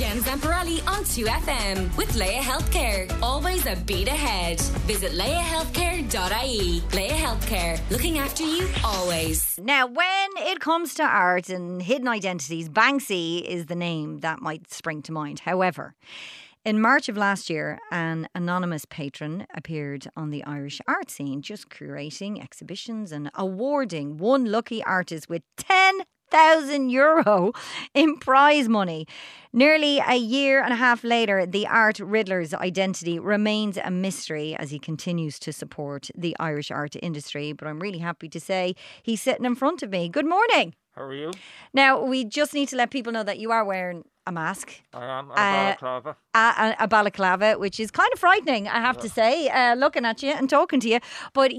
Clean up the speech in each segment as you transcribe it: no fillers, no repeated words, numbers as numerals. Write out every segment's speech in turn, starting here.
Jen Zamparelli on 2FM with Leia Healthcare. Always a beat ahead. Visit leiahealthcare.ie. Leia Healthcare, looking after you always. Now, when it comes to art and hidden identities, Banksy is the name that might spring to mind. However, in March of last year, an anonymous patron appeared on the Irish art scene, just curating exhibitions and awarding one lucky artist with €10,000 in prize money. Nearly a year and a half later, the art riddler's identity remains a mystery as he continues to support the Irish art industry. But I'm really happy to say he's sitting in front of me. Good morning. How are you? Now, we just need to let people know that you are wearing a mask. I am, a balaclava. A balaclava, which is kind of frightening, I have to say, looking at you and talking to you. But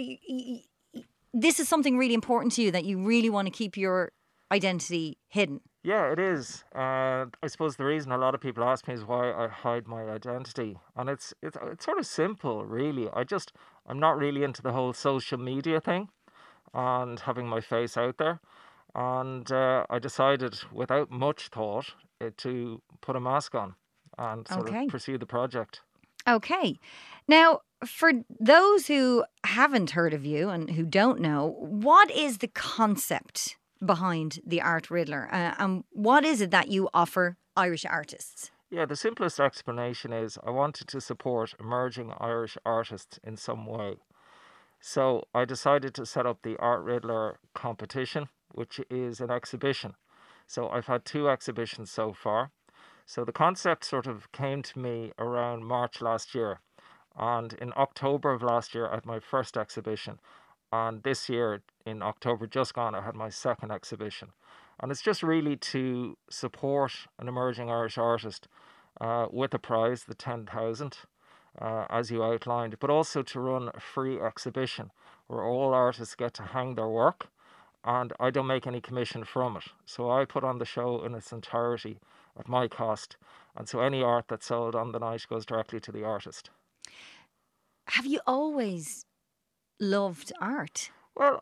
this is something really important to you, that you really want to keep your identity hidden. Yeah, it is. I suppose the reason a lot of people ask me is why I hide my identity. And it's sort of simple, really. I'm not really into the whole social media thing and having my face out there. And I decided, without much thought, to put a mask on and sort of pursue the project. Okay. Now, for those who haven't heard of you and who don't know, what is the concept behind the Art Riddler? And what is it that you offer Irish artists? Yeah, the simplest explanation is I wanted to support emerging Irish artists in some way. So I decided to set up the Art Riddler competition, which is an exhibition. So I've had 2 exhibitions so far. So the concept sort of came to me around March last year. And in October of last year, I had my first exhibition. And this year, in October just gone, I had my second exhibition. And it's just really to support an emerging Irish artist with a prize, the 10,000, as you outlined, but also to run a free exhibition where all artists get to hang their work. And I don't make any commission from it. So I put on the show in its entirety at my cost. And so any art that's sold on the night goes directly to the artist. Have you always loved art? Well,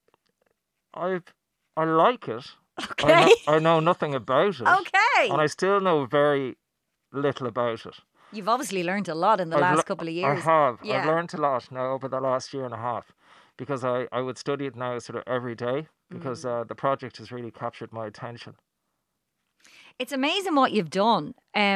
I like it. Okay. I know nothing about it. Okay. And I still know very little about it. You've obviously learned a lot in the last couple of years. I have. Yeah. I've learned a lot now over the last year and a half. Because I would study it now sort of every day because the project has really captured my attention. It's amazing what you've done.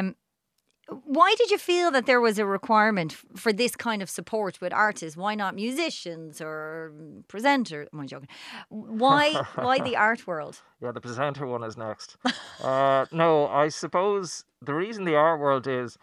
Why did you feel that there was a requirement for this kind of support with artists? Why not musicians or presenters? Am I joking? Why the art world? Yeah, the presenter one is next. No, I suppose the reason the art world is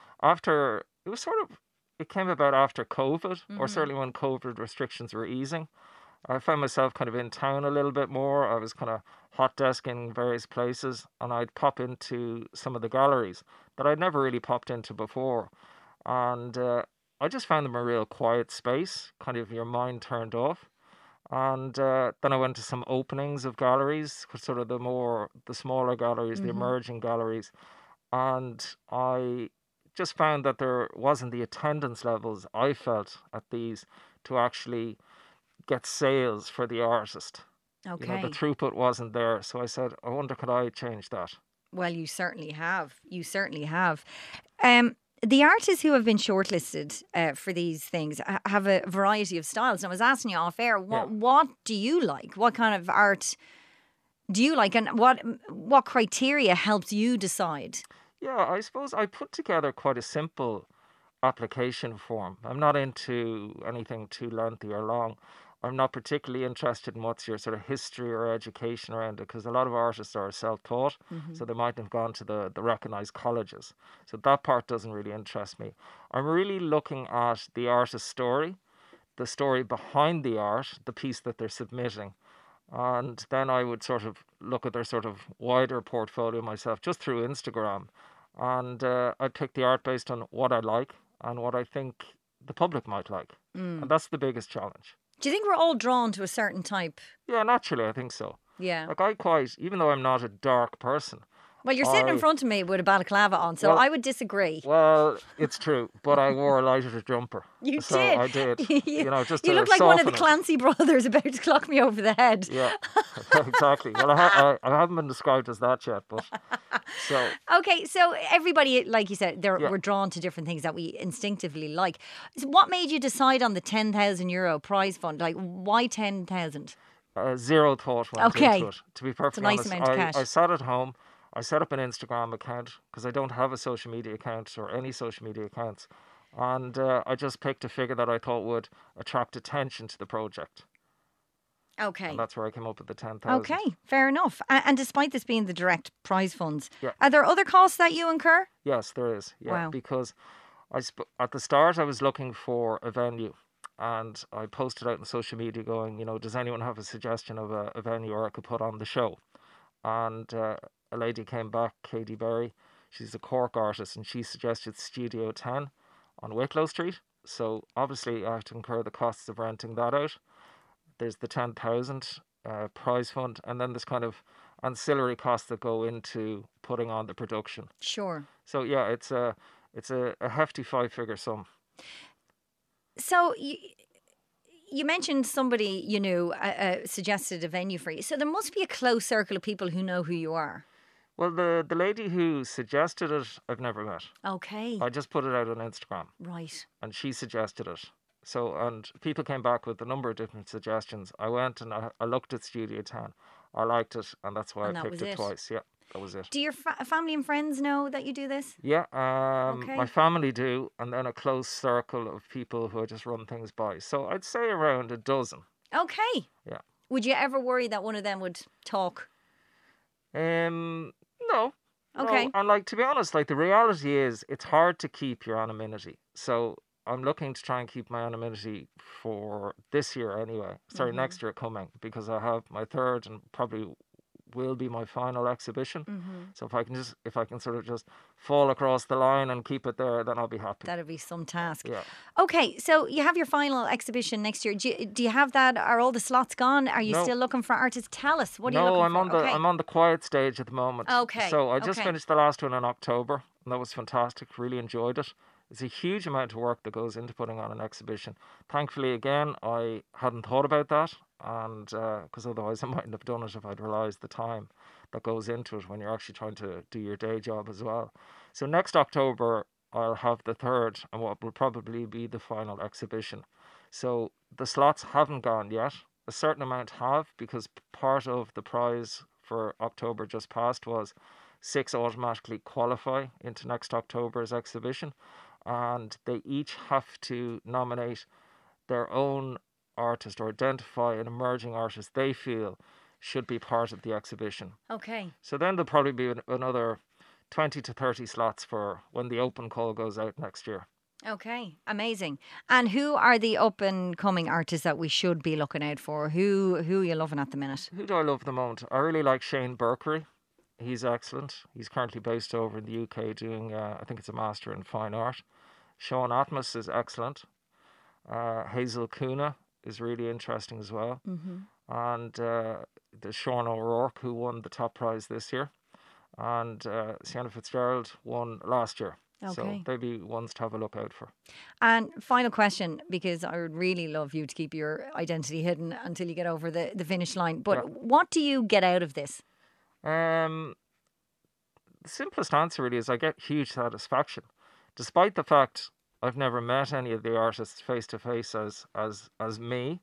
it came about after COVID, or certainly when COVID restrictions were easing. I found myself kind of in town a little bit more. I was kind of hot desking various places, and I'd pop into some of the galleries that I'd never really popped into before. And I just found them a real quiet space, kind of your mind turned off. And then I went to some openings of galleries, sort of the smaller galleries, the emerging galleries. And I just found that there wasn't the attendance levels I felt at these to actually get sales for the artist. Okay. You know, the throughput wasn't there. So I said, I wonder, could I change that? Well, you certainly have. You certainly have. The artists who have been shortlisted for these things have a variety of styles. And I was asking you off air, what do you like? What kind of art do you like? And what criteria helps you decide? Yeah, I suppose I put together quite a simple application form. I'm not into anything too lengthy or long. I'm not particularly interested in what's your sort of history or education around it, because a lot of artists are self-taught, so they might have gone to the recognised colleges. So that part doesn't really interest me. I'm really looking at the artist's story, the story behind the art, the piece that they're submitting. And then I would sort of look at their sort of wider portfolio myself, just through Instagram. And I'd pick the art based on what I like and what I think the public might like. And that's the biggest challenge. Do you think we're all drawn to a certain type? Yeah, naturally, I think so. Yeah. Like even though I'm not a dark person, Well, you're sitting in front of me with a balaclava on, so I would disagree. Well, it's true, but I wore a lighter jumper. You so did. I did. Just you to look like one of the soften it. Clancy brothers about to clock me over the head. Yeah, exactly. Well, I haven't been described as that yet, but so. Okay, so everybody, like you said, we're drawn to different things that we instinctively like. So what made you decide on the €10,000 prize fund? Like, why 10,000? Zero thought went into it. To be perfectly nice honest, amount of cash. I sat at home. I set up an Instagram account because I don't have a social media account or any social media accounts. And I just picked a figure that I thought would attract attention to the project. Okay. And that's where I came up with the 10,000. Okay, fair enough. And despite this being the direct prize funds, are there other costs that you incur? Yes, there is. Yeah, wow. Because at the start I was looking for a venue. And I posted out on social media going, does anyone have a suggestion of a venue where I could put on the show? And a lady came back, Katie Berry. She's a Cork artist, and she suggested Studio 10 on Wicklow Street. So obviously I have to incur the costs of renting that out. There's the 10,000 prize fund, and then there's kind of ancillary costs that go into putting on the production. Sure. So yeah, it's a hefty 5-figure sum. So you mentioned somebody you knew suggested a venue for you. So there must be a close circle of people who know who you are. Well, the lady who suggested it, I've never met. Okay. I just put it out on Instagram. Right. And she suggested it. So, and people came back with a number of different suggestions. I went and I looked at Studio 10. I liked it, and that's why I picked it twice. Yeah, that was it. Do your family and friends know that you do this? Yeah, my family do, and then a close circle of people who I just run things by. So I'd say around a dozen. Okay. Yeah. Would you ever worry that one of them would talk? No. Okay. No. And to be honest, the reality is it's hard to keep your anonymity. So I'm looking to try and keep my anonymity for this year anyway. Sorry, next year coming, because I have my third and probably will be my final exhibition. So if I can sort of just fall across the line and keep it there, then I'll be happy. That'd be some task. Yeah. Okay, so you have your final exhibition next year. Do you have that? Are all the slots gone? Are you still looking for artists? Tell us. What are you looking for? I'm on the quiet stage at the moment. Okay. So I just finished the last one in October, and that was fantastic. Really enjoyed it. It's a huge amount of work that goes into putting on an exhibition. Thankfully, again, I hadn't thought about that, and because otherwise I mightn't have done it if I'd realised the time that goes into it when you're actually trying to do your day job as well. So next October, I'll have the third and what will probably be the final exhibition. So the slots haven't gone yet. A certain amount have, because part of the prize for October just passed was 6 automatically qualify into next October's exhibition. And they each have to nominate their own artist or identify an emerging artist they feel should be part of the exhibition. Okay. So then there'll probably be another 20 to 30 slots for when the open call goes out next year. Okay, amazing. And who are the up-and-coming artists that we should be looking out for? Who are you loving at the minute? Who do I love at the moment? I really like Shane Berkery. He's excellent. He's currently based over in the UK doing, I think it's a Master in Fine Art. Sean Atmas is excellent. Hazel Kuna is really interesting as well. And there's Sean O'Rourke, who won the top prize this year. And Sienna Fitzgerald won last year. Okay. So they'd be ones to have a look out for. And final question, because I would really love you to keep your identity hidden until you get over the finish line. But what do you get out of this? The simplest answer really is I get huge satisfaction. Despite the fact I've never met any of the artists face to face as me,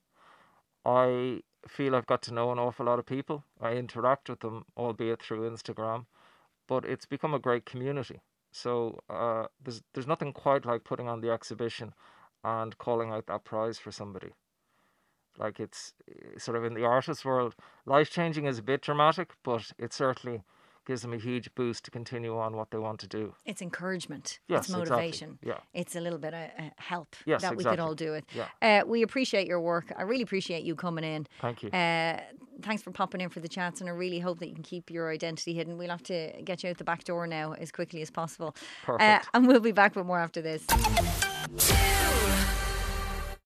I feel I've got to know an awful lot of people. I interact with them, albeit through Instagram, but it's become a great community. So there's nothing quite like putting on the exhibition and calling out that prize for somebody. Like, it's sort of in the artist world, life-changing is a bit dramatic, but it certainly gives them a huge boost to continue on what they want to do. It's encouragement. Yes, it's motivation. Exactly. Yeah. It's a little bit of help that we could all do it. Yeah. We appreciate your work. I really appreciate you coming in. Thank you. Thanks for popping in for the chats, and I really hope that you can keep your identity hidden. We'll have to get you out the back door now as quickly as possible. Perfect. And we'll be back with more after this. 2